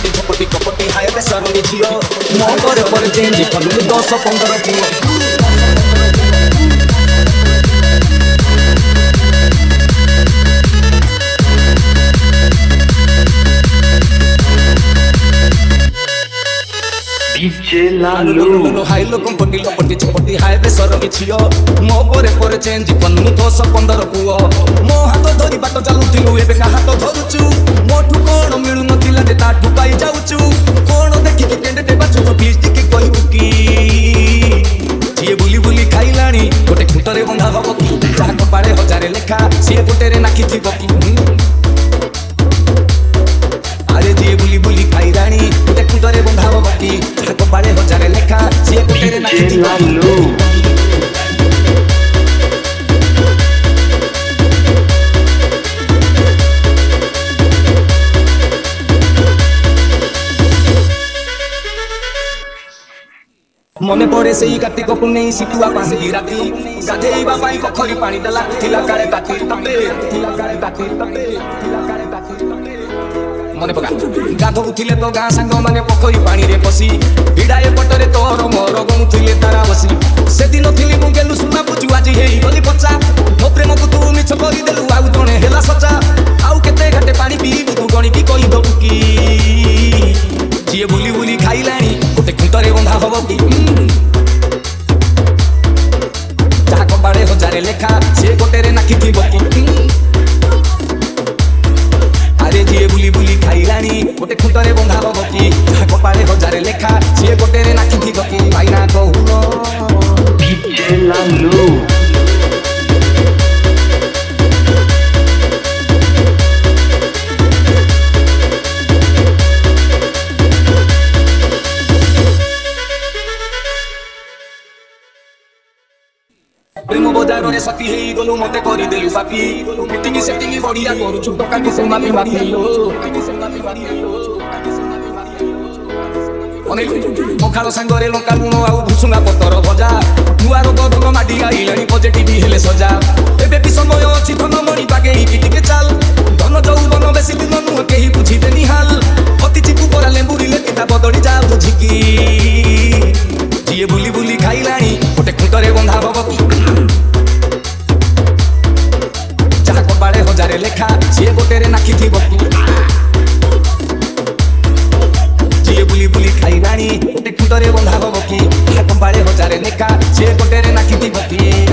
झपटी झपटी कपटी हाय रे सरंगी झियो मो पर चेंज कलु 10-15 पुओ डीजे लालू हाय लो कंपनी लपटी झपटी हाय रे सरंगी झियो मो पर चेंज कलु 10-15 पुओ मो हाथ धरी बाट चालुथिलु एबे का हाथ धरुचु मोठु कोन मिलु नथिला जे ताठु पाई जाउचु कोन देखि के कैंडिडेट बाछु तो प्लीज टिके कहिबु की जिए बुली बुली खाइलाणी गोटे खुंटरे बंधा हबो की जाहा कपाळे हजारे लेखा सिए गोटे रे नाखि थिबो की अरे जिए बुली बुली खाइलाणी गोटे खुंटरे बंधा हबो की जाहा कपाळे हजारे लेखा सिए गोटे रे नाखि थिबो लालू मने पड़े से कार्तिक पुण्य शीतुआ पासी राती गाधेइबा पाई पोखरी पानी देला थिला काळे ताती तपे थिला काळे ताती तपे थिला काळे ताती तपे मने पका गाधोउथिले तो गां संग माने पोखरी पानी रे पसी विडाए पटरे तोर मोर गमुथिले तारा बसी से दिन थिली मु गेलु सुना बुझु आजी हेई गली पचा मो प्रेम को तू मिछ करी देलु आउ जणे हेला सचा आउ केते घाटे पानी पीबु तू गणी की कहि दबु की जिए बुली बुली खाइलाणी गोटे खुंटरे बंधा हबो की जाहा कपाळे हजारे लेखा से गोटे रे नाखि थिबो की अरे जिए बुली बुली खाइलाणी गोटे खुंटरे बंधा हबो की जाहा कपाळे हजारे लेखा से गोटे रे नाखि थिबो की भाईना कहूनो डीजे लालू प्रेम बजार रे सती हेई गलु मते करी देलु साथी मीटिंग सेटिंग बढ़िया करू छु टका के सोना भी मारिलो अनेक पखाल संगरे लंका लुण आउ भुसुंगा पतर भजा दुआर गदग माडी आइलाणी पॉजिटिव हेले सजा एबे भी समय अछि धन मणि पागे टिके चाल धन जौवन बेसी दिन नु केही बुझी देनी हाल अति चिकु परा लेंबुरी ले किता बदड़ी जा बुझिकी जिए बुली बुली खाइलाणी गोटे खुंटरे बंधा हबो की जाहा कपाळे हजारे लेखा सिए गोटे रे नाखि थिबो की जिए बुली बुली खाइलाणी गोटे खुंटरे बंधा हबो की जाहा कपाळे हजारे लेखा सिए गोटे रे नाखि थिबो की